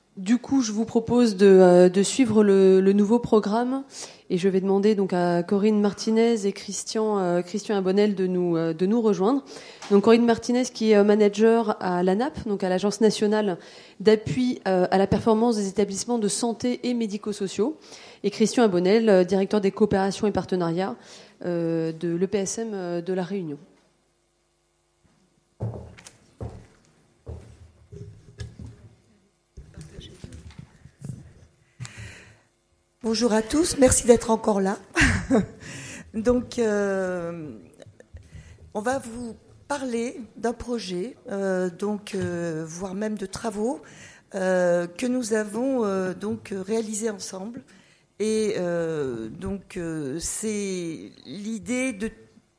Du coup, je vous propose de suivre le nouveau programme et je vais demander donc à Corinne Martinez et Christian Abonnel de nous rejoindre. Donc Corinne Martinez qui est manager à l'ANAP, donc à l'Agence nationale d'appui à la performance des établissements de santé et médico-sociaux, et Christian Abonnel, directeur des coopérations et partenariats de l'EPSM de La Réunion. Bonjour à tous, merci d'être encore là. Donc, on va vous parler d'un projet, voire même de travaux que nous avons réalisés ensemble. Et c'est l'idée de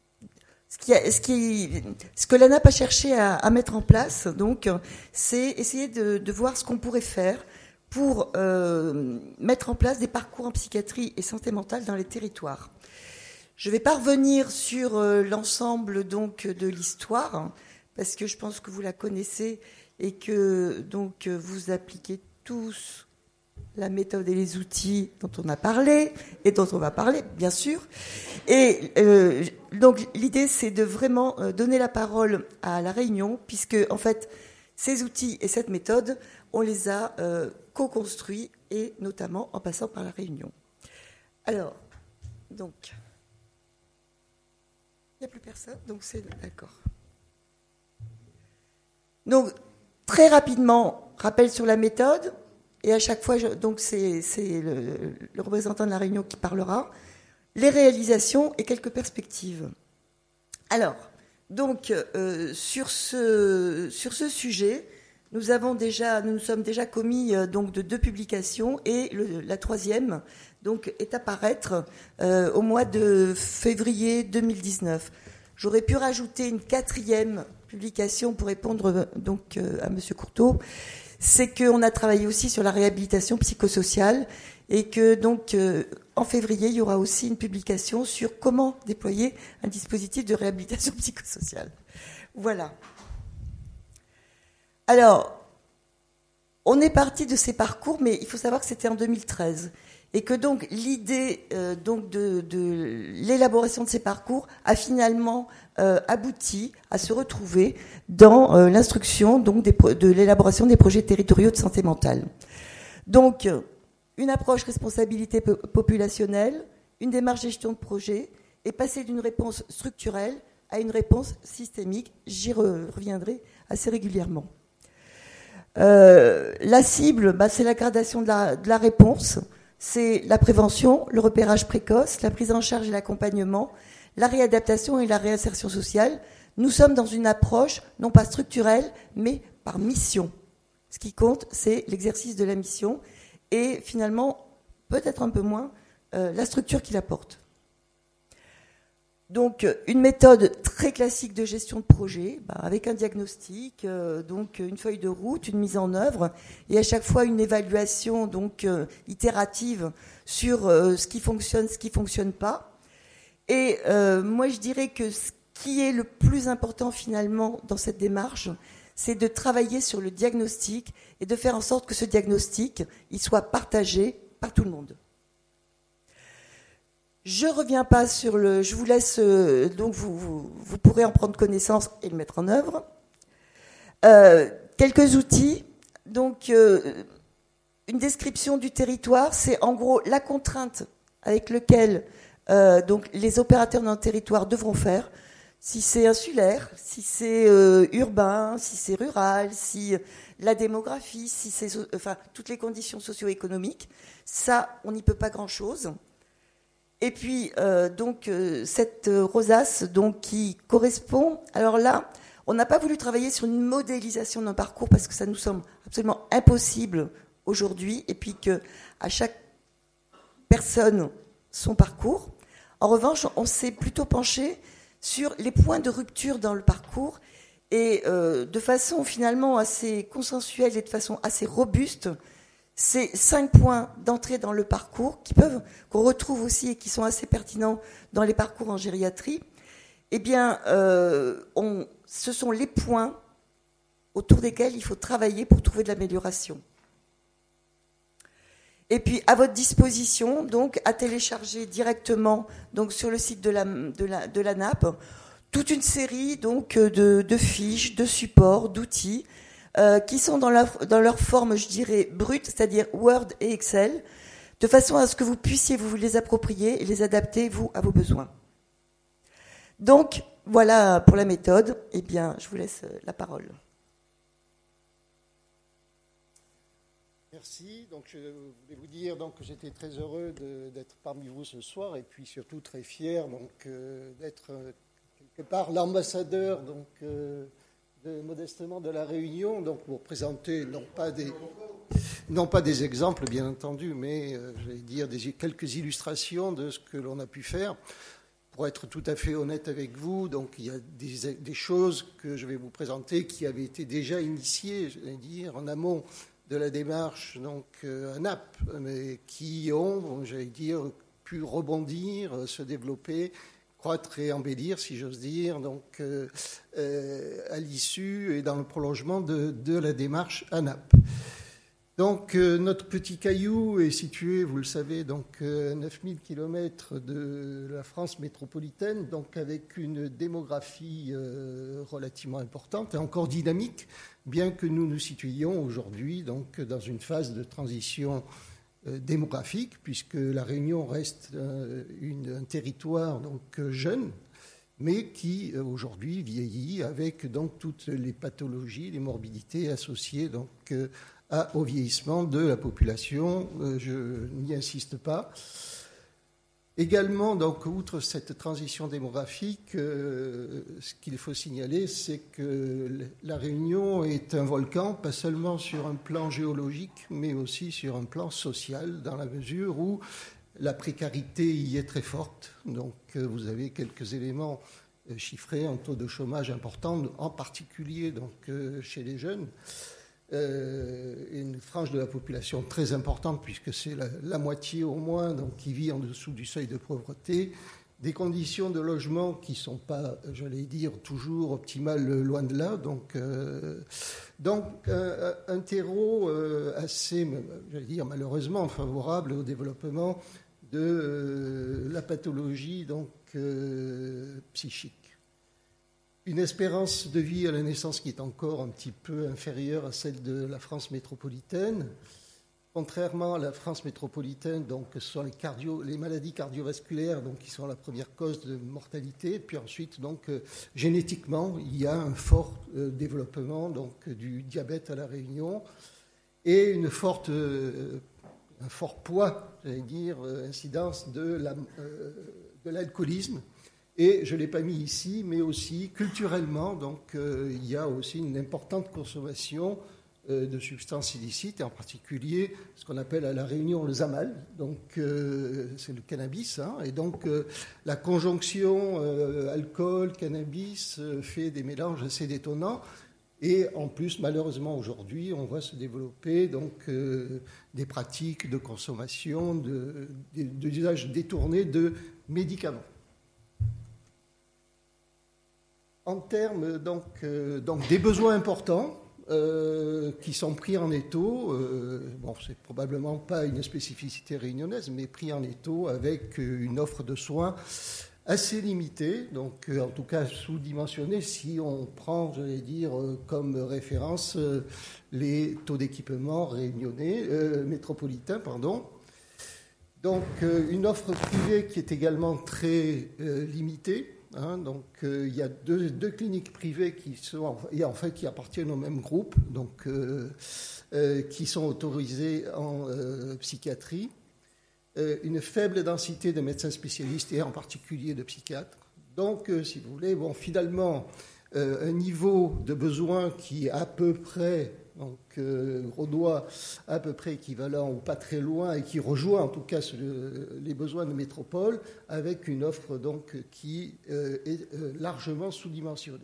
ce que l'ANAP a cherché à mettre en place. Donc, c'est essayer de voir ce qu'on pourrait faire pour mettre en place des parcours en psychiatrie et santé mentale dans les territoires. Je ne vais pas revenir sur l'ensemble de l'histoire, parce que je pense que vous la connaissez et que vous appliquez tous la méthode et les outils dont on a parlé et dont on va parler, bien sûr. Et donc l'idée, c'est de vraiment donner la parole à La Réunion, puisque en fait, ces outils et cette méthode, on les a co-construits, et notamment en passant par La Réunion. Alors, donc, il n'y a plus personne, donc c'est d'accord. Donc, très rapidement, rappel sur la méthode, et à chaque fois, c'est le représentant de La Réunion qui parlera, les réalisations et quelques perspectives. Alors, donc, sur ce sujet, nous nous sommes déjà commis de 2 publications, et la troisième est à paraître au mois de février 2019. J'aurais pu rajouter une 4e publication pour répondre à Monsieur Courteau. C'est qu'on a travaillé aussi sur la réhabilitation psychosociale, et que en février, il y aura aussi une publication sur comment déployer un dispositif de réhabilitation psychosociale. Voilà. Alors, on est parti de ces parcours, mais il faut savoir que c'était en 2013, et que l'idée de l'élaboration de ces parcours a finalement abouti à se retrouver dans l'instruction de l'élaboration des projets territoriaux de santé mentale. Donc, une approche responsabilité populationnelle, une démarche gestion de projet, et passer d'une réponse structurelle à une réponse systémique. J'y reviendrai assez régulièrement. La cible, c'est la gradation de la réponse, c'est la prévention, le repérage précoce, la prise en charge et l'accompagnement, la réadaptation et la réinsertion sociale. Nous sommes dans une approche non pas structurelle, mais par mission. Ce qui compte, c'est l'exercice de la mission, et finalement, peut-être un peu moins, la structure qui la porte. Donc, une méthode très classique de gestion de projet, avec un diagnostic, une feuille de route, une mise en œuvre, et à chaque fois une évaluation itérative sur ce qui fonctionne pas. Et moi, je dirais que ce qui est le plus important finalement dans cette démarche, c'est de travailler sur le diagnostic et de faire en sorte que ce diagnostic, il soit partagé par tout le monde. Je reviens pas sur je vous laisse, vous pourrez en prendre connaissance et le mettre en œuvre. Quelques outils. Une description du territoire, c'est en gros la contrainte avec laquelle les opérateurs dans le territoire devront faire. Si c'est insulaire, si c'est urbain, si c'est rural, si la démographie, si c'est toutes les conditions socio-économiques, ça, on n'y peut pas grand-chose. Et puis cette rosace qui correspond. Alors là, on n'a pas voulu travailler sur une modélisation d'un parcours parce que ça nous semble absolument impossible aujourd'hui, et puis que à chaque personne son parcours. En revanche, on s'est plutôt penché sur les points de rupture dans le parcours, et de façon finalement assez consensuelle et de façon assez robuste, ces 5 points d'entrée dans le parcours qu'on retrouve aussi et qui sont assez pertinents dans les parcours en gériatrie, ce sont les points autour desquels il faut travailler pour trouver de l'amélioration. Et puis à votre disposition, donc à télécharger directement donc sur le site de la NAP, toute une série donc de fiches, de supports, d'outils qui sont dans leur forme, je dirais, brute, c'est-à-dire Word et Excel, de façon à ce que vous puissiez vous les approprier et les adapter, vous, à vos besoins. Donc, voilà pour la méthode. Eh bien, je vous laisse la parole. Merci. Donc, je voulais vous dire donc, que j'étais très heureux d'être parmi vous ce soir et puis surtout très fier d'être quelque part l'ambassadeur modestement de la Réunion, donc pour présenter non pas des exemples bien entendu, mais j'allais dire quelques illustrations de ce que l'on a pu faire. Pour être tout à fait honnête avec vous, donc il y a des choses que je vais vous présenter qui avaient été déjà initiées, j'allais dire, en amont de la démarche à NAP, mais qui ont, j'allais dire, pu rebondir, se développer, croître et embellir, si j'ose dire, à l'issue et dans le prolongement de la démarche ANAP. Donc, notre petit caillou est situé, vous le savez, à 9000 km de la France métropolitaine, donc avec une démographie relativement importante et encore dynamique, bien que nous nous situions aujourd'hui dans une phase de transition démographique, puisque la Réunion reste un territoire jeune, mais qui aujourd'hui vieillit avec toutes les pathologies, les morbidités associées au vieillissement de la population. Je n'y insiste pas. Également, outre cette transition démographique, ce qu'il faut signaler, c'est que la Réunion est un volcan, pas seulement sur un plan géologique, mais aussi sur un plan social, dans la mesure où la précarité y est très forte. Donc, vous avez quelques éléments chiffrés, un taux de chômage important, en particulier chez les jeunes. Une frange de la population très importante, puisque c'est la moitié au moins qui vit en dessous du seuil de pauvreté, des conditions de logement qui ne sont pas, j'allais dire, toujours optimales, loin de là. Un terreau assez, j'allais dire, malheureusement favorable au développement de la pathologie psychique. Une espérance de vie à la naissance qui est encore un petit peu inférieure à celle de la France métropolitaine. Contrairement à la France métropolitaine, ce sont les maladies cardiovasculaires qui sont la première cause de mortalité. Puis ensuite, génétiquement, il y a un fort développement du diabète à la Réunion et un fort poids, j'allais dire, incidence de l'alcoolisme. Et je ne l'ai pas mis ici, mais aussi culturellement, il y a aussi une importante consommation de substances illicites, et en particulier ce qu'on appelle à la Réunion le zamal, c'est le cannabis, et la conjonction alcool-cannabis fait des mélanges assez détonnants, et en plus, malheureusement, aujourd'hui, on voit se développer des pratiques de consommation, d'usage détourné de médicaments. En termes des besoins importants qui sont pris en étau, c'est probablement pas une spécificité réunionnaise, mais pris en étau avec une offre de soins assez limitée, en tout cas sous-dimensionnée si on prend, j'allais dire, comme référence les taux d'équipement réunionnais, métropolitains, pardon. Une offre privée qui est également très limitée. Il y a deux cliniques privées qui appartiennent au même groupe, qui sont autorisées en psychiatrie. Une faible densité de médecins spécialistes et en particulier de psychiatres. Si vous voulez, finalement, un niveau de besoin qui est à peu près, gros doigt, à peu près équivalent ou pas très loin et qui rejoint en tout cas les besoins de métropole avec une offre qui est largement sous-dimensionnée.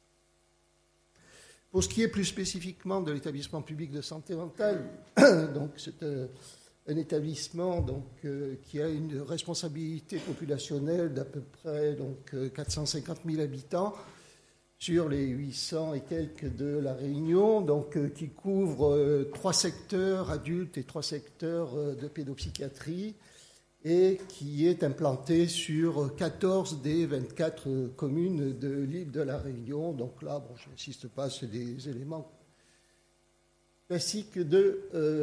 Pour ce qui est plus spécifiquement de l'établissement public de santé mentale, c'est un établissement qui a une responsabilité populationnelle d'à peu près 450 000 habitants sur les 800 et quelques de La Réunion, donc qui couvre 3 secteurs adultes et 3 secteurs de pédopsychiatrie, et qui est implanté sur 14 des 24 communes de l'île de La Réunion. Donc là, bon, je n'insiste pas, c'est des éléments classiques de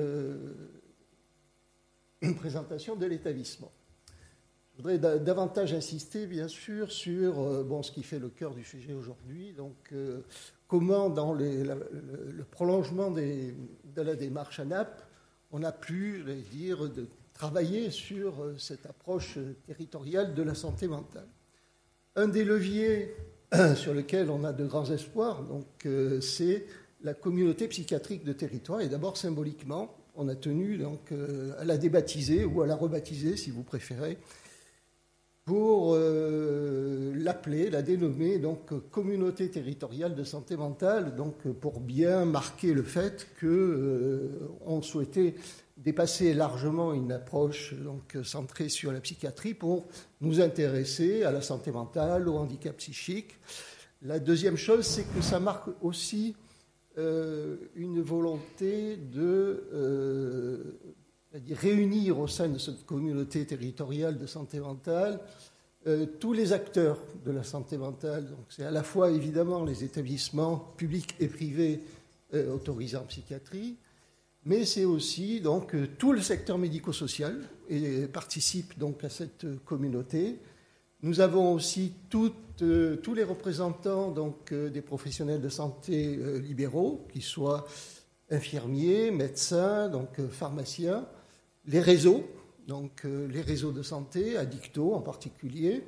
présentation de l'établissement. Je voudrais davantage insister, bien sûr, sur ce qui fait le cœur du sujet aujourd'hui. Donc, comment, dans le prolongement de la démarche ANAP, on a pu travailler sur cette approche territoriale de la santé mentale. Un des leviers sur lequel on a de grands espoirs, c'est la communauté psychiatrique de territoire. Et d'abord, symboliquement, on a tenu à la débaptiser ou à la rebaptiser, si vous préférez, pour la dénommer communauté territoriale de santé mentale, pour bien marquer le fait qu'on souhaitait dépasser largement une approche centrée sur la psychiatrie pour nous intéresser à la santé mentale, au handicap psychique. La deuxième chose, c'est que ça marque aussi une volonté de réunir au sein de cette communauté territoriale de santé mentale tous les acteurs de la santé mentale. Donc, c'est à la fois évidemment les établissements publics et privés autorisés en psychiatrie, mais c'est aussi tout le secteur médico-social et participe à cette communauté. Nous avons aussi tous les représentants des professionnels de santé libéraux, qu'ils soient infirmiers, médecins, pharmaciens, les réseaux, les réseaux de santé, Addicto en particulier,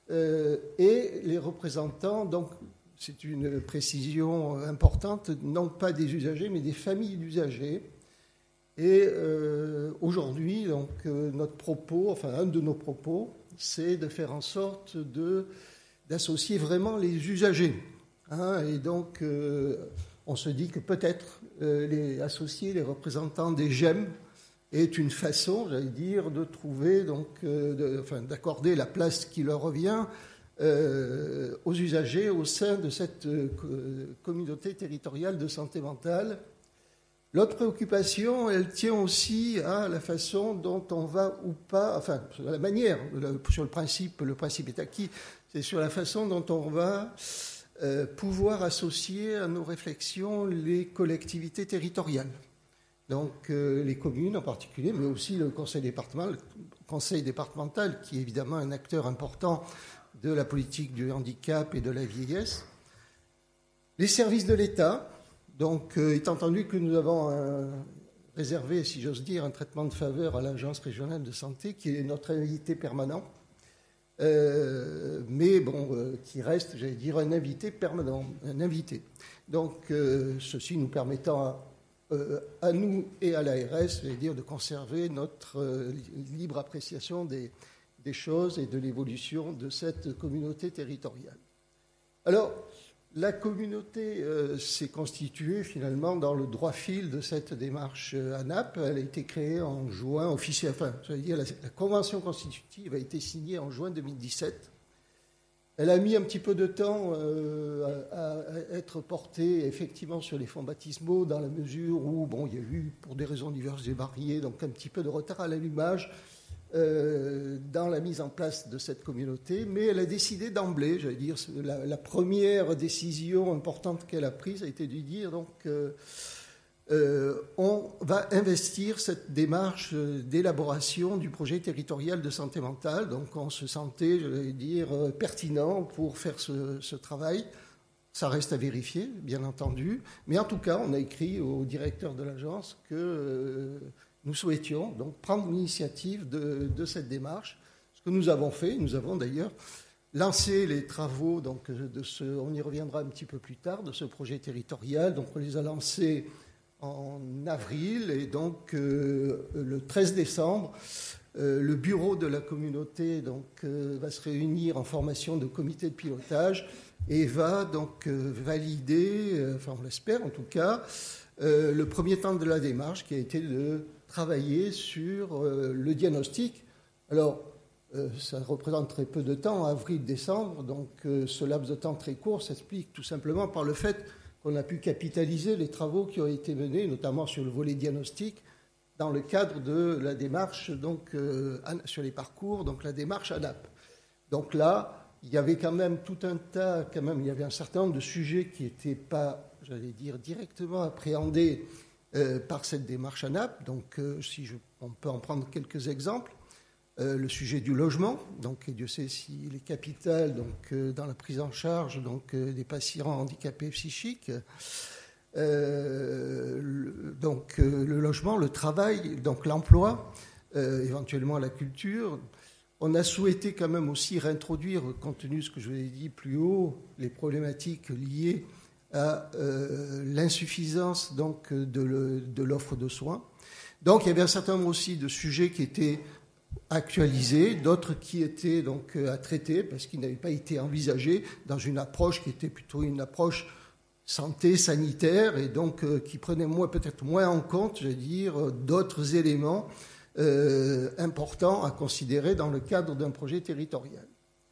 et les représentants, c'est une précision importante, non pas des usagers, mais des familles d'usagers. Et aujourd'hui, notre propos, un de nos propos, c'est de faire en sorte d'associer vraiment les usagers. Et donc, on se dit que peut-être associer les représentants des GEM est une façon, de trouver, d'accorder la place qui leur revient aux usagers au sein de cette communauté territoriale de santé mentale. L'autre préoccupation, elle tient aussi à la façon dont on va ou pas, la manière, sur le principe est acquis, c'est sur la façon dont on va pouvoir associer à nos réflexions les collectivités territoriales. Donc les communes en particulier, mais aussi le conseil départemental, qui est évidemment un acteur important de la politique du handicap et de la vieillesse. Les services de l'État, étant entendu que nous avons réservé, si j'ose dire, un traitement de faveur à l'Agence régionale de santé, qui est notre invité permanent, qui reste, un invité permanent, un invité. Donc, ceci nous permettant à nous et à l'ARS, de conserver notre libre appréciation des choses et de l'évolution de cette communauté territoriale. Alors, la communauté s'est constituée finalement dans le droit fil de cette démarche ANAP. Elle a été créée en juin, la convention constitutive a été signée en juin 2017. Elle a mis un petit peu de temps à être portée effectivement sur les fonds baptismaux, dans la mesure où il y a eu, pour des raisons diverses et variées, un petit peu de retard à l'allumage dans la mise en place de cette communauté, mais elle a décidé d'emblée, la première décision importante qu'elle a prise a été de dire on va investir cette démarche d'élaboration du projet territorial de santé mentale. Donc on se sentait, pertinent pour faire ce travail. Ça reste à vérifier, bien entendu. Mais en tout cas, on a écrit au directeur de l'agence que nous souhaitions prendre l'initiative de cette démarche. Ce que nous avons fait, nous avons d'ailleurs lancé les travaux on y reviendra un petit peu plus tard, de ce projet territorial. Donc on les a lancés en avril, et le 13 décembre, le bureau de la communauté va se réunir en formation de comité de pilotage et va valider, on l'espère en tout cas, le premier temps de la démarche, qui a été de travailler sur le diagnostic. Alors, ça représente très peu de temps, avril-décembre, donc ce laps de temps très court s'explique tout simplement par le fait qu'on a pu capitaliser les travaux qui ont été menés, notamment sur le volet diagnostic, dans le cadre de la démarche donc, sur les parcours, donc la démarche ANAP. Donc là, il y avait quand même tout un tas, il y avait un certain nombre de sujets qui n'étaient pas, j'allais dire, directement appréhendés par cette démarche ANAP. Donc on peut en prendre quelques exemples. Le sujet du logement, donc et Dieu sait si les capitales donc dans la prise en charge donc des patients handicapés psychiques, donc le logement, le travail, donc l'emploi, éventuellement la culture. On a souhaité quand même aussi réintroduire, compte tenu de ce que je vous ai dit plus haut, les problématiques liées à l'insuffisance donc de l'offre de soins. Donc il y avait un certain nombre aussi de sujets qui étaient actualisés, d'autres qui étaient donc à traiter parce qu'ils n'avaient pas été envisagés dans une approche qui était plutôt une approche santé, sanitaire, et donc qui prenait peut-être moins en compte, je veux dire, d'autres éléments importants à considérer dans le cadre d'un projet territorial.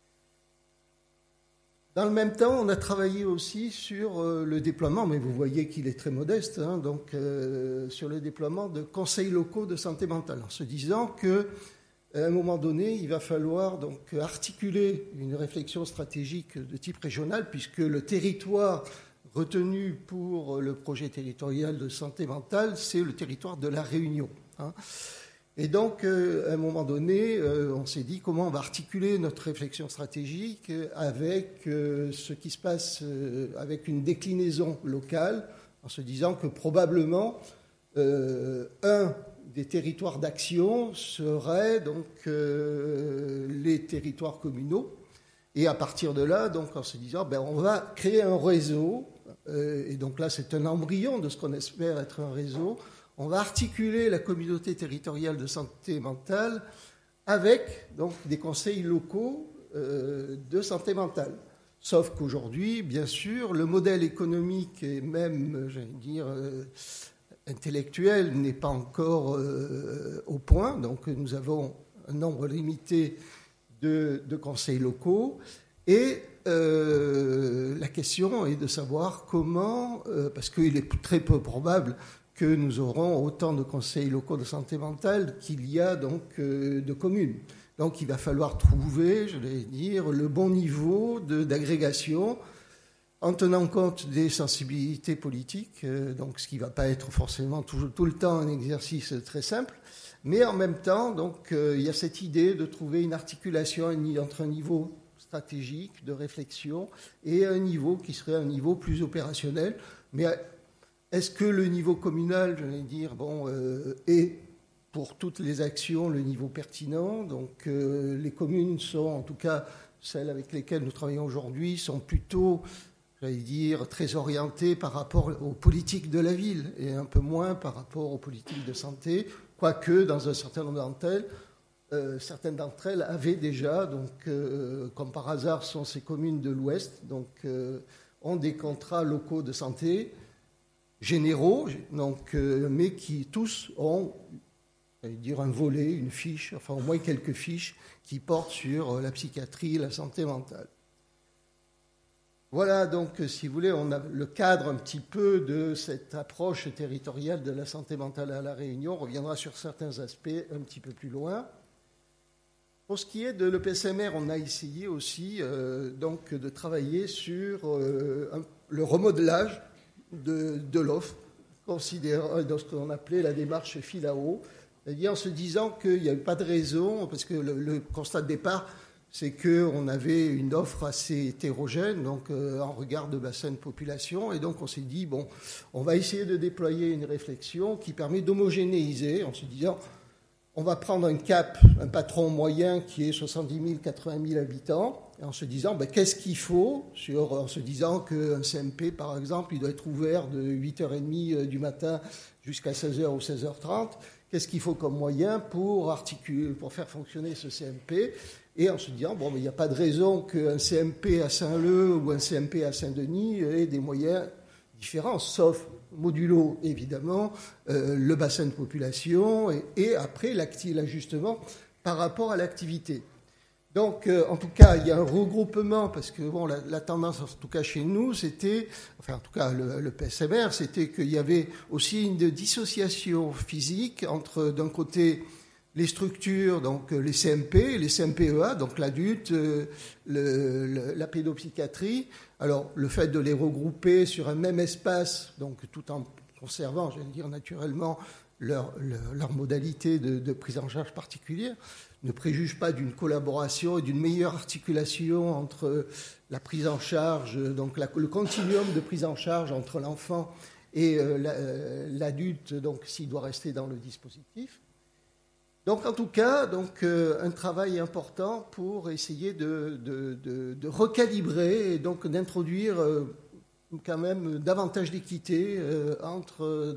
Dans le même temps, on a travaillé aussi sur le déploiement, mais vous voyez qu'il est très modeste, hein, donc sur le déploiement de conseils locaux de santé mentale, en se disant que à un moment donné, il va falloir donc articuler une réflexion stratégique de type régional, puisque le territoire retenu pour le projet territorial de santé mentale, c'est le territoire de la Réunion. Hein. Et donc, à un moment donné, on s'est dit comment on va articuler notre réflexion stratégique avec ce qui se passe avec une déclinaison locale, en se disant que probablement un des territoires d'action seraient donc les territoires communaux. Et à partir de là, donc, en se disant, on va créer un réseau, et donc là, c'est un embryon de ce qu'on espère être un réseau. On va articuler la communauté territoriale de santé mentale avec donc, des conseils locaux de santé mentale. Sauf qu'aujourd'hui, bien sûr, le modèle économique et même, j'allais dire, intellectuel n'est pas encore au point. Donc, nous avons un nombre limité de conseils locaux. Et la question est de savoir comment, parce qu'il est très peu probable que nous aurons autant de conseils locaux de santé mentale qu'il y a donc de communes. Donc il va falloir trouver, je vais dire, le bon niveau d'agrégation en tenant compte des sensibilités politiques, donc ce qui ne va pas être forcément tout le temps un exercice très simple, mais en même temps, donc, il y a cette idée de trouver une articulation entre un niveau stratégique de réflexion et un niveau qui serait un niveau plus opérationnel. Mais est-ce que le niveau communal, je vais dire, est pour toutes les actions le niveau pertinent? Donc les communes sont, en tout cas celles avec lesquelles nous travaillons aujourd'hui, sont plutôt, j'allais dire, très orientées par rapport aux politiques de la ville et un peu moins par rapport aux politiques de santé, quoique dans un certain nombre d'entre elles, certaines d'entre elles avaient déjà, donc, comme par hasard sont ces communes de l'Ouest, donc ont des contrats locaux de santé généraux, donc, mais qui tous ont, j'allais dire, un volet, une fiche, enfin au moins quelques fiches qui portent sur la psychiatrie, la santé mentale. Voilà, donc, si vous voulez, on a le cadre un petit peu de cette approche territoriale de la santé mentale à La Réunion. On reviendra sur certains aspects un petit peu plus loin. Pour ce qui est de l'EPSMR, on a essayé aussi donc, de travailler sur le remodelage de l'offre, considérant ce qu'on appelait la démarche fil-à-eau, c'est-à-dire en se disant qu'il n'y avait pas de raison, parce que le constat de départ, c'est qu'on avait une offre assez hétérogène, donc en regard de bassin de population, et donc on s'est dit, on va essayer de déployer une réflexion qui permet d'homogénéiser, en se disant, on va prendre un patron moyen qui est 70 000, 80 000 habitants, et en se disant, qu'est-ce qu'il faut, en se disant qu'un CMP, par exemple, il doit être ouvert de 8h30 du matin jusqu'à 16h ou 16h30, qu'est-ce qu'il faut comme moyen pour faire fonctionner ce CMP, et en se disant, il n'y a pas de raison qu'un CMP à Saint-Leu ou un CMP à Saint-Denis ait des moyens différents, sauf modulo, évidemment, le bassin de population et après l'ajustement par rapport à l'activité. Donc, en tout cas, il y a un regroupement, parce que bon, la tendance, en tout cas chez nous, c'était, enfin, en tout cas, le PSMR, c'était qu'il y avait aussi une dissociation physique entre, d'un côté, les structures, donc les CMP, les CMPEA, donc l'adulte, la pédopsychiatrie. Alors, le fait de les regrouper sur un même espace, donc tout en conservant, j'allais dire naturellement, leur modalité de prise en charge particulière, ne préjuge pas d'une collaboration et d'une meilleure articulation entre la prise en charge, donc le continuum de prise en charge entre l'enfant et l'adulte, donc s'il doit rester dans le dispositif. Donc en tout cas, donc, un travail important pour essayer de recalibrer et donc d'introduire quand même davantage d'équité entre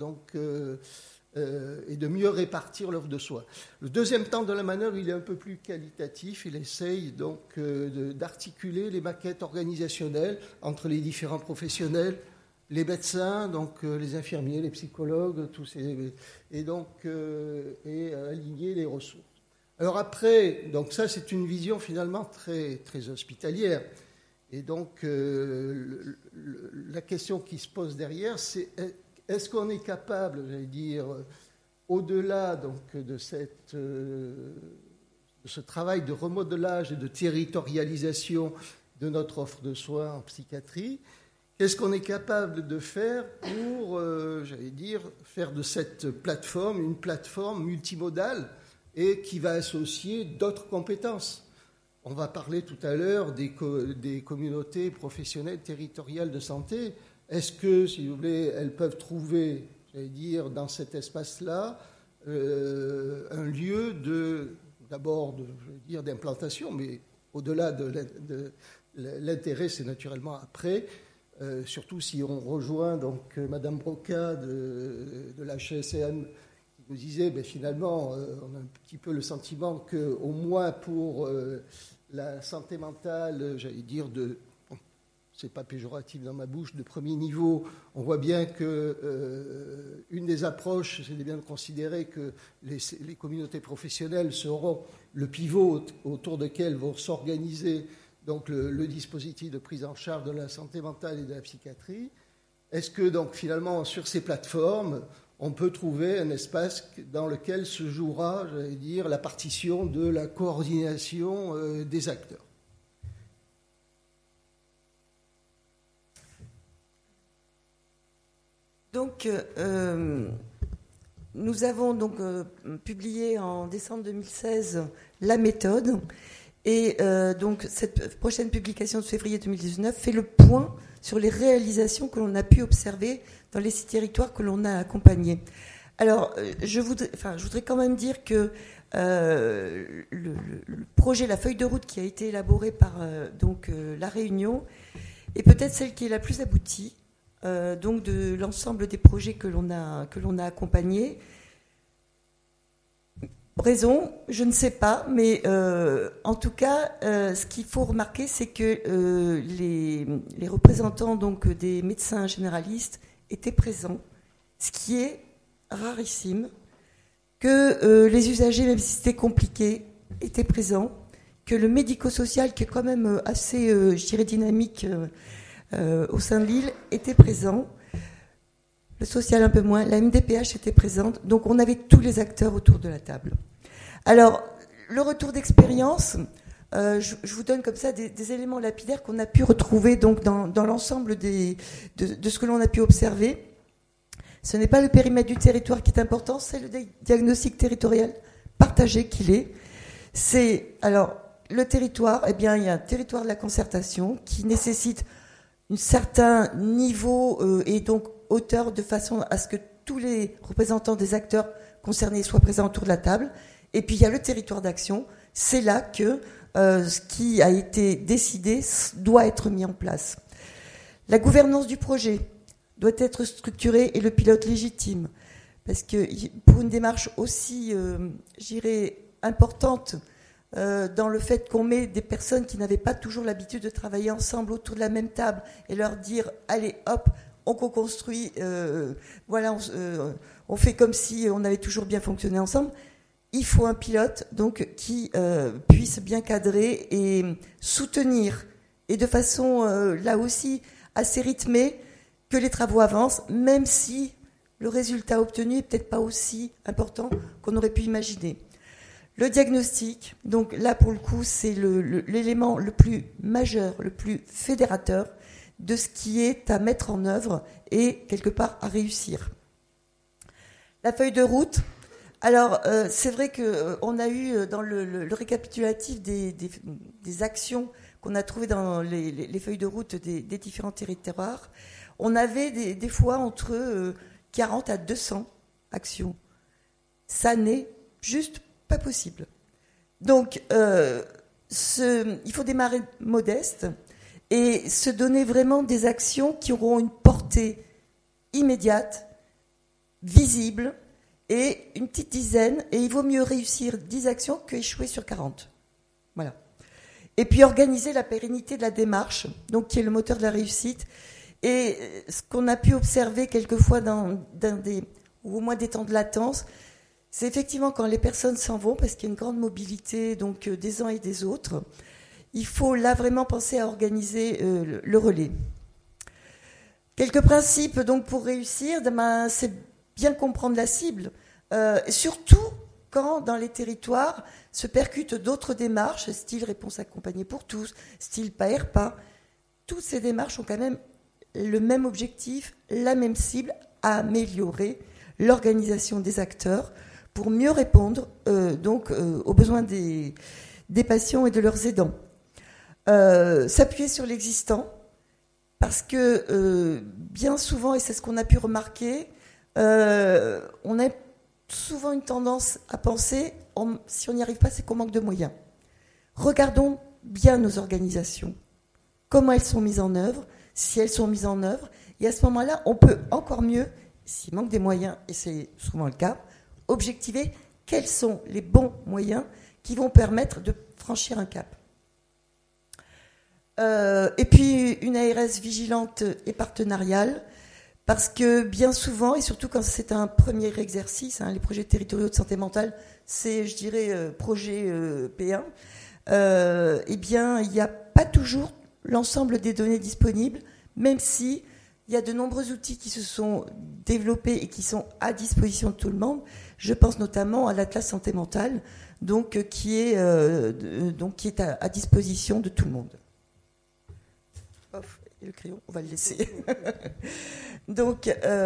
et de mieux répartir l'offre de soins. Le deuxième temps de la manœuvre, il est un peu plus qualitatif. Il essaye donc d'articuler les maquettes organisationnelles entre les différents professionnels, les médecins, donc les infirmiers, les psychologues, tous ces, et donc et aligner les ressources. Alors après, donc ça c'est une vision finalement très très hospitalière. Et donc la question qui se pose derrière, c'est est-ce qu'on est capable, j'allais dire, au-delà donc de ce travail de remodelage et de territorialisation de notre offre de soins en psychiatrie, qu'est-ce qu'on est capable de faire pour, j'allais dire, faire de cette plateforme une plateforme multimodale et qui va associer d'autres compétences? On va parler tout à l'heure des communautés professionnelles territoriales de santé. Est-ce que, si vous voulez, elles peuvent trouver, j'allais dire, dans cet espace-là, un lieu d'abord, d'implantation, mais au-delà de l'intérêt, c'est naturellement après, surtout si on rejoint donc Madame Broca de la HSCN qui nous disait, finalement, on a un petit peu le sentiment qu'au moins pour la santé mentale, j'allais dire, c'est pas péjoratif dans ma bouche, de premier niveau, on voit bien que une des approches, c'est bien de considérer que les communautés professionnelles seront le pivot autour duquel vont s'organiser donc le dispositif de prise en charge de la santé mentale et de la psychiatrie. Est-ce que donc finalement sur ces plateformes, on peut trouver un espace dans lequel se jouera, j'allais dire, la partition de la coordination des acteurs? Donc, nous avons donc publié en décembre 2016 la méthode, et donc cette prochaine publication de février 2019 fait le point sur les réalisations que l'on a pu observer dans les 6 territoires que l'on a accompagnés. Alors, je voudrais quand même dire que le projet, la feuille de route qui a été élaborée par la Réunion est peut-être celle qui est la plus aboutie. Donc de l'ensemble des projets que l'on a accompagnés. Raison, je ne sais pas, mais en tout cas, ce qu'il faut remarquer, c'est que les représentants donc des médecins généralistes étaient présents, ce qui est rarissime, que les usagers, même si c'était compliqué, étaient présents, que le médico-social, qui est quand même assez, je dirais, dynamique au sein de l'île, était présent. Le social un peu moins. La MDPH était présente. Donc on avait tous les acteurs autour de la table. Alors, le retour d'expérience, je vous donne comme ça des éléments lapidaires qu'on a pu retrouver donc dans l'ensemble de ce que l'on a pu observer. Ce n'est pas le périmètre du territoire qui est important, c'est le diagnostic territorial partagé qu'il est. C'est, alors, le territoire, il y a un territoire de la concertation qui nécessite un certain niveau et donc hauteur de façon à ce que tous les représentants des acteurs concernés soient présents autour de la table. Et puis il y a le territoire d'action. C'est là que ce qui a été décidé doit être mis en place. La gouvernance du projet doit être structurée et le pilote légitime. Parce que pour une démarche aussi, importante, dans le fait qu'on met des personnes qui n'avaient pas toujours l'habitude de travailler ensemble autour de la même table et leur dire allez hop, on co-construit, on fait comme si on avait toujours bien fonctionné ensemble, il faut un pilote donc qui puisse bien cadrer et soutenir, et de façon là aussi assez rythmée, que les travaux avancent, même si le résultat obtenu n'est peut-être pas aussi important qu'on aurait pu imaginer. Le diagnostic, donc là pour le coup, c'est l'élément le plus majeur, le plus fédérateur de ce qui est à mettre en œuvre et quelque part à réussir. La feuille de route. Alors, c'est vrai qu'on a eu dans le récapitulatif des actions qu'on a trouvées dans les feuilles de route des différents territoires, on avait des fois entre 40 à 200 actions. Ça n'est juste pas possible. Donc, il faut démarrer modeste et se donner vraiment des actions qui auront une portée immédiate, visible, et une petite dizaine, et il vaut mieux réussir 10 actions qu'échouer sur 40. Voilà. Et puis organiser la pérennité de la démarche, donc qui est le moteur de la réussite. Et ce qu'on a pu observer quelquefois ou au moins des temps de latence, c'est effectivement quand les personnes s'en vont, parce qu'il y a une grande mobilité donc des uns et des autres, il faut là vraiment penser à organiser le relais. Quelques principes donc pour réussir, c'est bien comprendre la cible, surtout quand dans les territoires se percutent d'autres démarches, style réponse accompagnée pour tous, style PAERPA. Toutes ces démarches ont quand même le même objectif, la même cible, à améliorer l'organisation des acteurs pour mieux répondre aux besoins des patients et de leurs aidants. S'appuyer sur l'existant, parce que bien souvent, et c'est ce qu'on a pu remarquer, on a souvent une tendance à penser, si on n'y arrive pas, c'est qu'on manque de moyens. Regardons bien nos organisations, comment elles sont mises en œuvre, si elles sont mises en œuvre, et à ce moment-là, on peut encore mieux, s'il manque des moyens, et c'est souvent le cas, objectiver quels sont les bons moyens qui vont permettre de franchir un cap. Et puis une ARS vigilante et partenariale, parce que bien souvent, et surtout quand c'est un premier exercice, les projets territoriaux de santé mentale, c'est, je dirais, projet P1, eh bien, il n'y a pas toujours l'ensemble des données disponibles, même si il y a de nombreux outils qui se sont développés et qui sont à disposition de tout le monde. Je pense notamment à l'Atlas Santé Mentale, donc, qui est à disposition de tout le monde. Et le crayon, on va le laisser. Donc,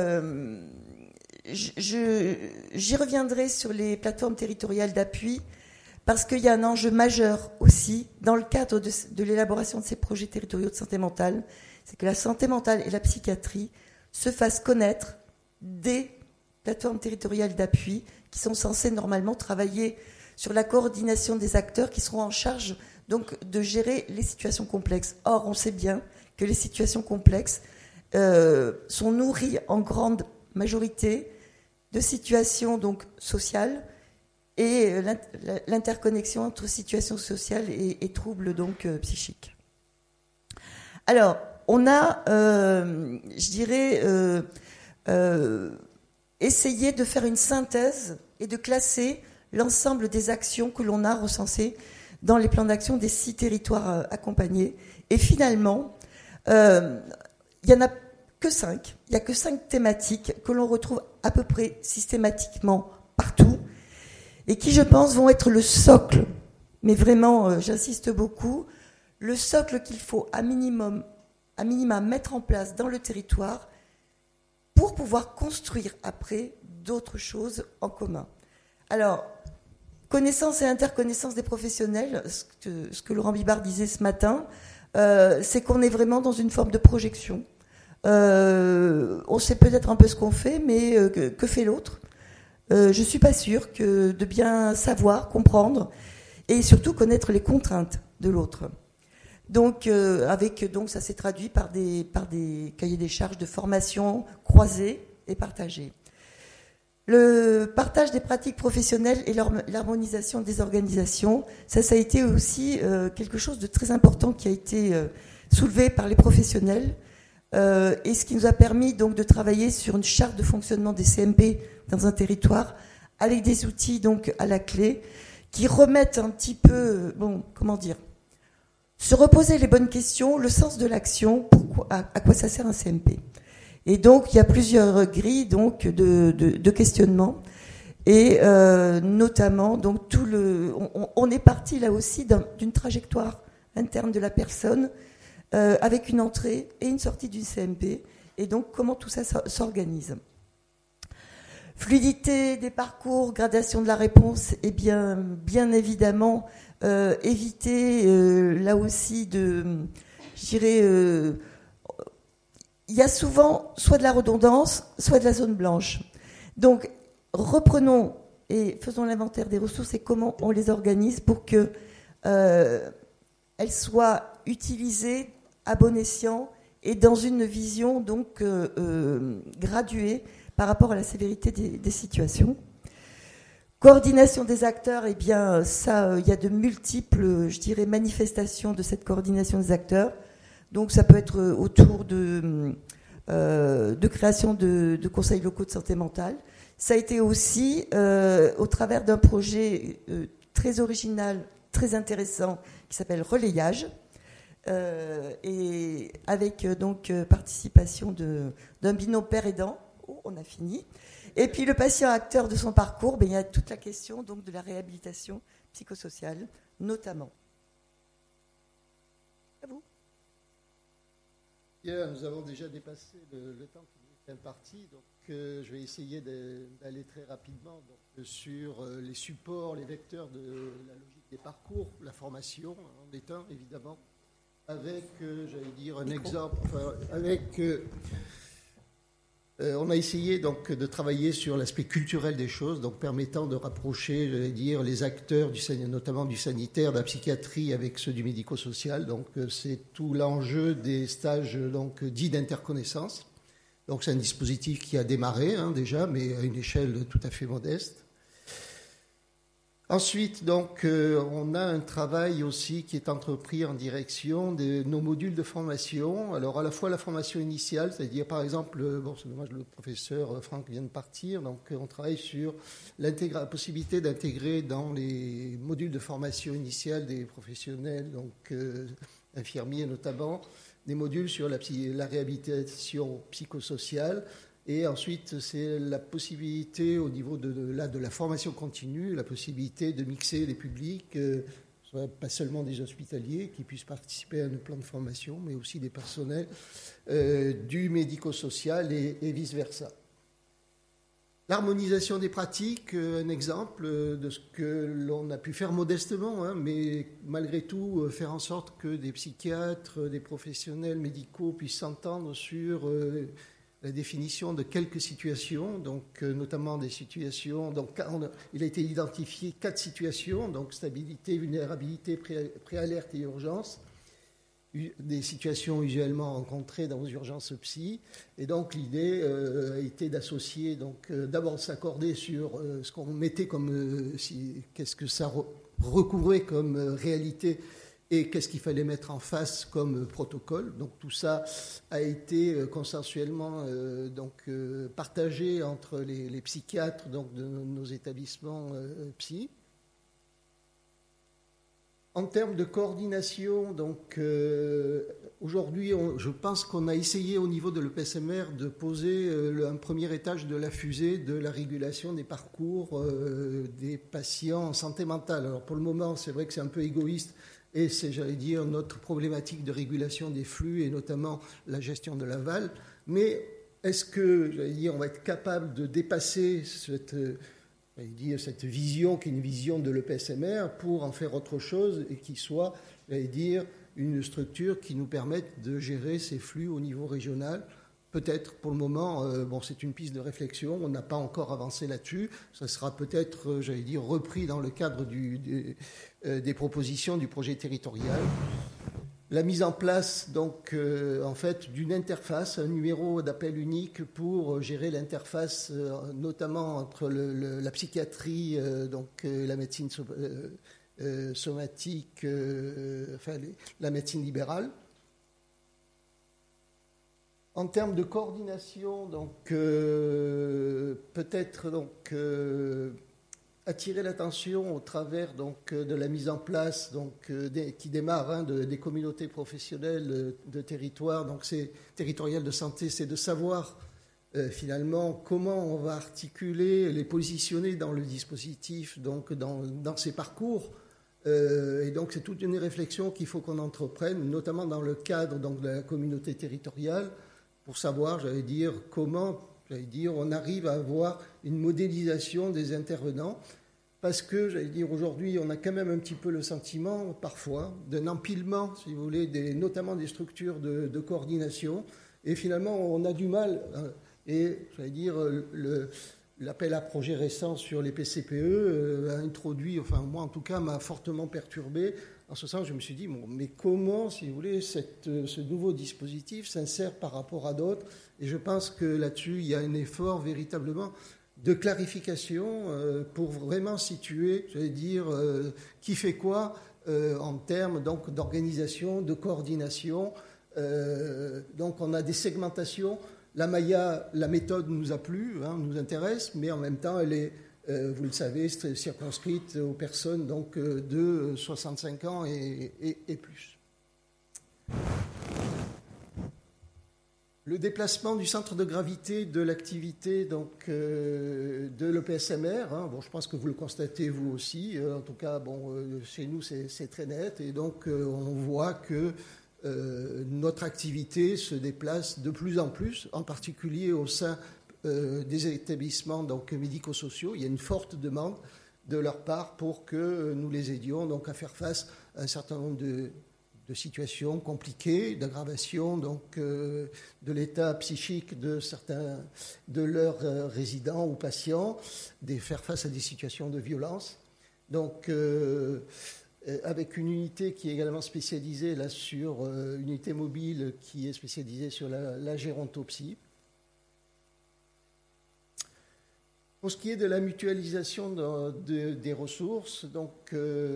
j'y reviendrai sur les plateformes territoriales d'appui, parce qu'il y a un enjeu majeur aussi dans le cadre de l'élaboration de ces projets territoriaux de santé mentale, c'est que la santé mentale et la psychiatrie se fassent connaître des plateformes territoriales d'appui qui sont censées normalement travailler sur la coordination des acteurs qui seront en charge donc de gérer les situations complexes. Or, on sait bien que les situations complexes sont nourries en grande majorité de situations donc sociales et l'interconnexion entre situations sociales et troubles donc psychiques. Alors, on a, je dirais, essayé de faire une synthèse et de classer l'ensemble des actions que l'on a recensées dans les plans d'action des 6 territoires accompagnés. Et finalement, il n'y en a que 5. Il n'y a que 5 thématiques que l'on retrouve à peu près systématiquement partout et qui, je pense, vont être le socle. Mais vraiment, j'insiste beaucoup, le socle qu'il faut à minima mettre en place dans le territoire pour pouvoir construire après d'autres choses en commun. Alors, connaissance et interconnaissance des professionnels, ce que Laurent Bibard disait ce matin, c'est qu'on est vraiment dans une forme de projection. On sait peut-être un peu ce qu'on fait, mais que fait l'autre ? Je ne suis pas sûre que de bien savoir, comprendre et surtout connaître les contraintes de l'autre. Donc, ça s'est traduit par des cahiers des charges de formation croisés et partagés. Le partage des pratiques professionnelles et l'harmonisation des organisations, ça a été aussi quelque chose de très important qui a été soulevé par les professionnels et ce qui nous a permis donc de travailler sur une charte de fonctionnement des CMP dans un territoire avec des outils donc à la clé qui remettent un petit peu, se reposer les bonnes questions, le sens de l'action, à quoi ça sert un CMP. Et donc il y a plusieurs grilles donc de questionnement. Et notamment, donc on est parti là aussi d'une trajectoire interne de la personne avec une entrée et une sortie du CMP. Et donc, comment tout ça s'organise. Fluidité des parcours, gradation de la réponse, et bien évidemment, éviter là aussi il y a souvent soit de la redondance, soit de la zone blanche. Donc, reprenons et faisons l'inventaire des ressources et comment on les organise pour que elles soient utilisées à bon escient et dans une vision donc graduée par rapport à la sévérité des situations. Coordination des acteurs, il y a de multiples, manifestations de cette coordination des acteurs. Donc ça peut être autour de création de conseils locaux de santé mentale. Ça a été aussi au travers d'un projet très original, très intéressant, qui s'appelle Relayage, et avec participation d'un binôme père aidant. Oh, on a fini. Et puis le patient acteur de son parcours, il y a toute la question donc de la réhabilitation psychosociale, notamment. À vous. Bien, nous avons déjà dépassé le temps qui nous est imparti, donc je vais essayer d'aller très rapidement sur les supports, les vecteurs de la logique des parcours, la formation en est un, évidemment, avec, un exemple, on a essayé donc de travailler sur l'aspect culturel des choses, donc permettant de rapprocher, les acteurs notamment du sanitaire, de la psychiatrie avec ceux du médico-social. Donc c'est tout l'enjeu des stages dits d'interconnaissance. Donc c'est un dispositif qui a démarré déjà, mais à une échelle tout à fait modeste. Ensuite, on a un travail aussi qui est entrepris en direction de nos modules de formation. Alors, à la fois la formation initiale, c'est-à-dire, par exemple, c'est dommage, le professeur Franck vient de partir, donc on travaille sur la possibilité d'intégrer dans les modules de formation initiale des professionnels, infirmiers notamment, des modules sur la réhabilitation psychosociale. Et ensuite, c'est la possibilité, au niveau de la formation continue, la possibilité de mixer les publics, pas seulement des hospitaliers qui puissent participer à un plan de formation, mais aussi des personnels du médico-social et vice-versa. L'harmonisation des pratiques, un exemple de ce que l'on a pu faire modestement, mais malgré tout faire en sorte que des psychiatres, des professionnels médicaux puissent s'entendre sur la définition de quelques situations, notamment des situations. Il a été identifié 4 situations, stabilité, vulnérabilité, préalerte et urgence, des situations usuellement rencontrées dans les urgences psy. Et donc l'idée a été d'associer, d'abord s'accorder sur ce qu'on mettait comme, qu'est-ce que ça recouvrait comme réalité et qu'est-ce qu'il fallait mettre en face comme protocole. Donc tout ça a été consensuellement partagé entre les psychiatres de nos établissements psy. En termes de coordination, aujourd'hui, je pense qu'on a essayé au niveau de l'EPSMR de poser un premier étage de la fusée de la régulation des parcours des patients en santé mentale. Alors pour le moment, c'est vrai que c'est un peu égoïste, et c'est, notre problématique de régulation des flux et notamment la gestion de l'aval. Mais est-ce que, on va être capable de dépasser cette vision qui est une vision de l'EPSMR pour en faire autre chose et qui soit, une structure qui nous permette de gérer ces flux au niveau régional? Peut-être pour le moment, c'est une piste de réflexion, on n'a pas encore avancé là-dessus. Ça sera peut-être, repris dans le cadre des propositions du projet territorial. La mise en place, d'une interface, un numéro d'appel unique pour gérer l'interface, notamment entre la psychiatrie, la médecine somatique, la médecine libérale. En termes de coordination, donc peut-être donc attirer l'attention au travers donc de la mise en place donc qui démarre des communautés professionnelles de territoire, donc c'est territorial de santé, c'est de savoir finalement comment on va articuler, les positionner dans le dispositif, donc dans ces parcours. Et donc c'est toute une réflexion qu'il faut qu'on entreprenne, notamment dans le cadre donc de la communauté territoriale, pour savoir, comment, on arrive à avoir une modélisation des intervenants, parce que, aujourd'hui, on a quand même un petit peu le sentiment, parfois, d'un empilement, si vous voulez, notamment des structures de coordination, et finalement, on a du mal, et, l'appel à projet récent sur les PCPE a introduit, enfin, moi, en tout cas, m'a fortement perturbé. En ce sens, je me suis dit, mais comment, si vous voulez, ce nouveau dispositif s'insère par rapport à d'autres? Et je pense que là-dessus, il y a un effort véritablement de clarification pour vraiment situer, qui fait quoi en termes donc, d'organisation, de coordination. Donc, on a des segmentations. La Maya, la méthode nous a plu, nous intéresse, mais en même temps, elle est... vous le savez, circonscrite aux personnes donc, de 65 ans et plus. Le déplacement du centre de gravité de l'activité donc, de l'EPSMR, je pense que vous le constatez vous aussi, en tout cas chez nous c'est très net, et donc on voit que notre activité se déplace de plus en plus, en particulier au sein des établissements donc, médico-sociaux. Il y a une forte demande de leur part pour que nous les aidions donc, à faire face à un certain nombre de situations compliquées, d'aggravation donc, de l'état psychique de certains de leurs résidents ou patients, de faire face à des situations de violence. Donc, avec une unité qui est également spécialisée là, sur une unité mobile qui est spécialisée sur la gérontopsie. Pour ce qui est de la mutualisation des ressources, donc,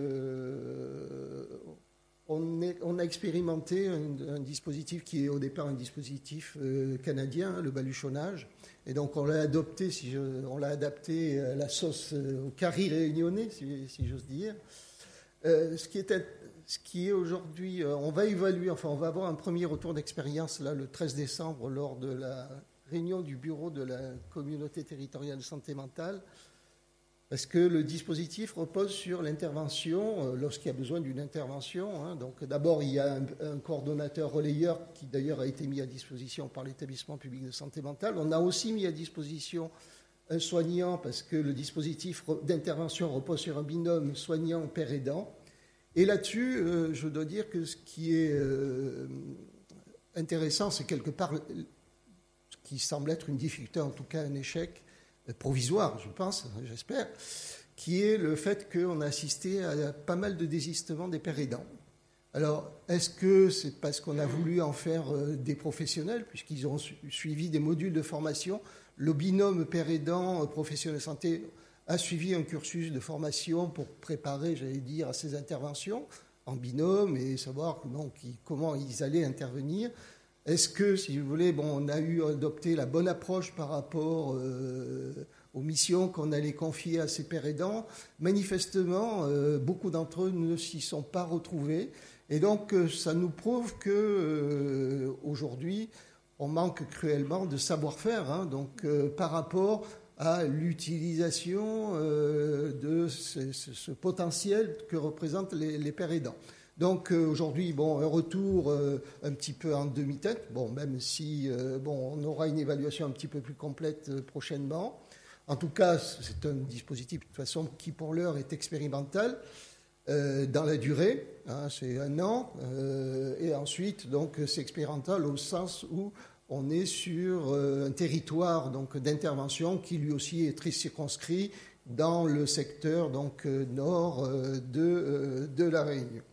on a expérimenté un dispositif qui est au départ un dispositif canadien, le baluchonnage, et donc on l'a adopté, on l'a adapté à la sauce au curry réunionnais, si j'ose dire. Ce qui est aujourd'hui, on va évaluer, on va avoir un premier retour d'expérience là le 13 décembre lors de la réunion du bureau de la communauté territoriale de santé mentale, parce que le dispositif repose sur l'intervention lorsqu'il y a besoin d'une intervention. Donc d'abord, il y a un coordonnateur relayeur qui d'ailleurs a été mis à disposition par l'établissement public de santé mentale. On a aussi mis à disposition un soignant parce que le dispositif d'intervention repose sur un binôme soignant-père aidant. Et là-dessus, je dois dire que ce qui est intéressant, c'est quelque part ce qui semble être une difficulté, en tout cas un échec, provisoire, je pense, j'espère, qui est le fait qu'on a assisté à pas mal de désistements des pères aidants. Alors, est-ce que c'est parce qu'on a voulu en faire des professionnels, puisqu'ils ont suivi des modules de formation? Le binôme père aidant, professionnel de santé, a suivi un cursus de formation pour préparer, à ces interventions en binôme et savoir comment ils allaient intervenir. Est-ce que, si vous voulez, on a adopté la bonne approche par rapport aux missions qu'on allait confier à ces pères aidants? Manifestement, beaucoup d'entre eux ne s'y sont pas retrouvés. Et donc, ça nous prouve qu'aujourd'hui, on manque cruellement de savoir-faire par rapport à l'utilisation de ce potentiel que représentent les pères aidants. Donc aujourd'hui, un retour un petit peu en demi-tête, même si on aura une évaluation un petit peu plus complète prochainement. En tout cas, c'est un dispositif de toute façon qui pour l'heure est expérimental dans la durée, c'est 1 an, et ensuite donc c'est expérimental au sens où on est sur un territoire donc d'intervention qui lui aussi est très circonscrit dans le secteur donc nord de la Réunion.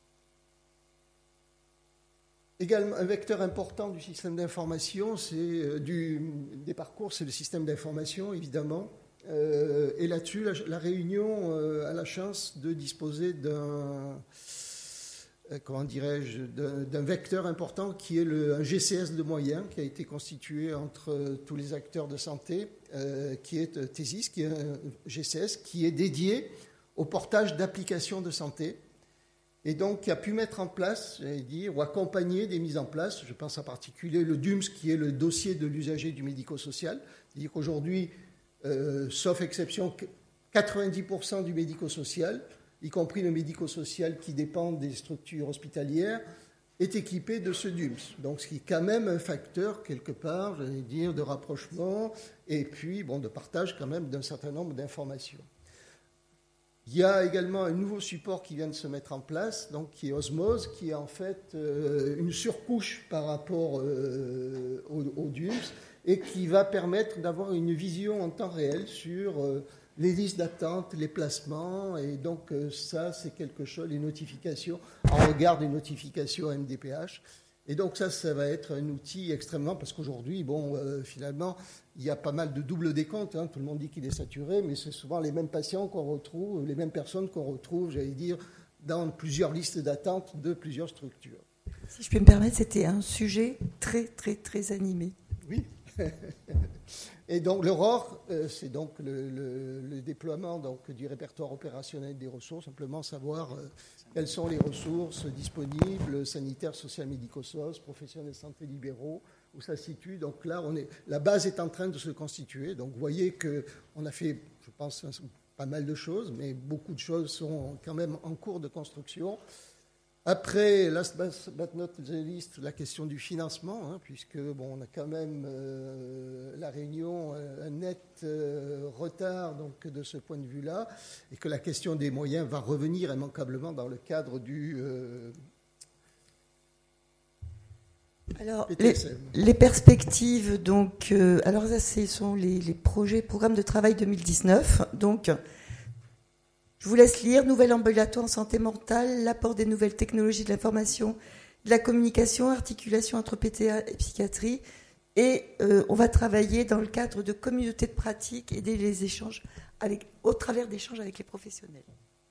Également, un vecteur important du système d'information, des parcours, c'est le système d'information, évidemment. Et là-dessus, la Réunion a la chance de disposer d'un comment dirais-je, d'un vecteur important qui est un GCS de moyens qui a été constitué entre tous les acteurs de santé, qui est Thésis, qui est un GCS qui est dédié au portage d'applications de santé et donc qui a pu mettre en place, j'allais dire, ou accompagner des mises en place. Je pense en particulier le DUMS qui est le dossier de l'usager du médico-social. C'est-à-dire qu'aujourd'hui, sauf exception, 90% du médico-social, y compris le médico-social qui dépend des structures hospitalières, est équipé de ce DUMS. Donc, ce qui est quand même un facteur, quelque part, j'allais dire, de rapprochement et puis, de partage quand même d'un certain nombre d'informations. Il y a également un nouveau support qui vient de se mettre en place, donc qui est Osmose, qui est en fait une surcouche par rapport au DUMS et qui va permettre d'avoir une vision en temps réel sur les listes d'attente, les placements, et donc ça, c'est quelque chose, les notifications, en regard des notifications MDPH. Et donc ça va être un outil extrêmement, parce qu'aujourd'hui, finalement, il y a pas mal de double décompte, tout le monde dit qu'il est saturé, mais c'est souvent les mêmes patients qu'on retrouve, les mêmes personnes qu'on retrouve, j'allais dire, dans plusieurs listes d'attente de plusieurs structures. Si je peux me permettre, c'était un sujet très, très, très animé. Oui. Et donc l'Aurore, c'est donc le déploiement du répertoire opérationnel des ressources, simplement savoir quelles sont les ressources disponibles, sanitaires, sociales, médico-sociales, professionnels de santé libéraux, où ça se situe. Donc là, la base est en train de se constituer. Donc vous voyez qu'on a fait, je pense, pas mal de choses, mais beaucoup de choses sont quand même en cours de construction. Après, last but not the least, la question du financement, puisque on a quand même la Réunion un net retard donc de ce point de vue-là, et que la question des moyens va revenir immanquablement dans le cadre du alors, PTSM. Les perspectives, donc, alors ça, ce sont les programmes de travail 2019, donc. Je vous laisse lire. Nouvel ambulatoire en santé mentale, l'apport des nouvelles technologies de l'information, de la communication, articulation entre PTA et psychiatrie. Et on va travailler dans le cadre de communautés de pratique, aider les échanges au travers d'échanges avec les professionnels.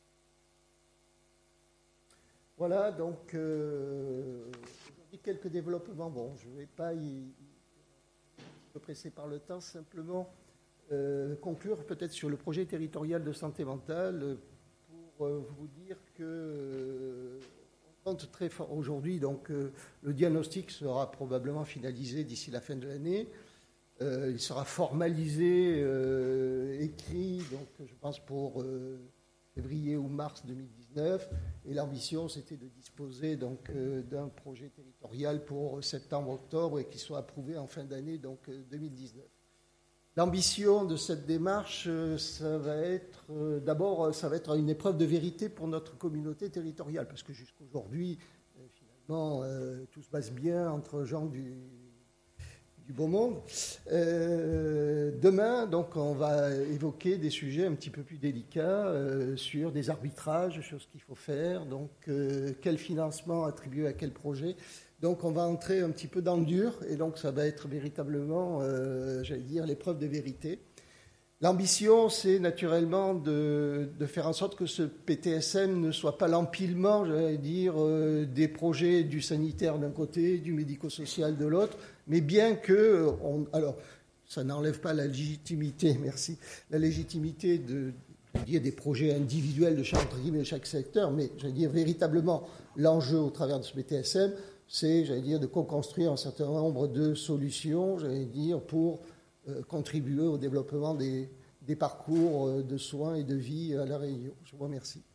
Voilà, donc quelques développements. Je ne vais pas y presser par le temps, simplement. Conclure peut-être sur le projet territorial de santé mentale pour vous dire que on compte très fort aujourd'hui. Donc le diagnostic sera probablement finalisé d'ici la fin de l'année. Il sera formalisé, écrit, donc je pense pour février ou mars 2019. Et l'ambition, c'était de disposer donc d'un projet territorial pour septembre-octobre et qu'il soit approuvé en fin d'année, donc 2019. L'ambition de cette démarche, ça va être une épreuve de vérité pour notre communauté territoriale, parce que jusqu'aujourd'hui, finalement, tout se passe bien entre gens du beau monde. Demain, donc, on va évoquer des sujets un petit peu plus délicats sur des arbitrages, sur ce qu'il faut faire, donc quel financement attribuer à quel projet. Donc on va entrer un petit peu dans le dur et donc ça va être véritablement, l'épreuve de vérité. L'ambition, c'est naturellement de faire en sorte que ce PTSM ne soit pas l'empilement, des projets du sanitaire d'un côté, du médico-social de l'autre, mais bien que, alors ça n'enlève pas la légitimité, la légitimité des projets individuels de chaque secteur, mais véritablement l'enjeu au travers de ce PTSM, c'est, de co-construire un certain nombre de solutions, pour contribuer au développement des parcours de soins et de vie à La Réunion. Je vous remercie.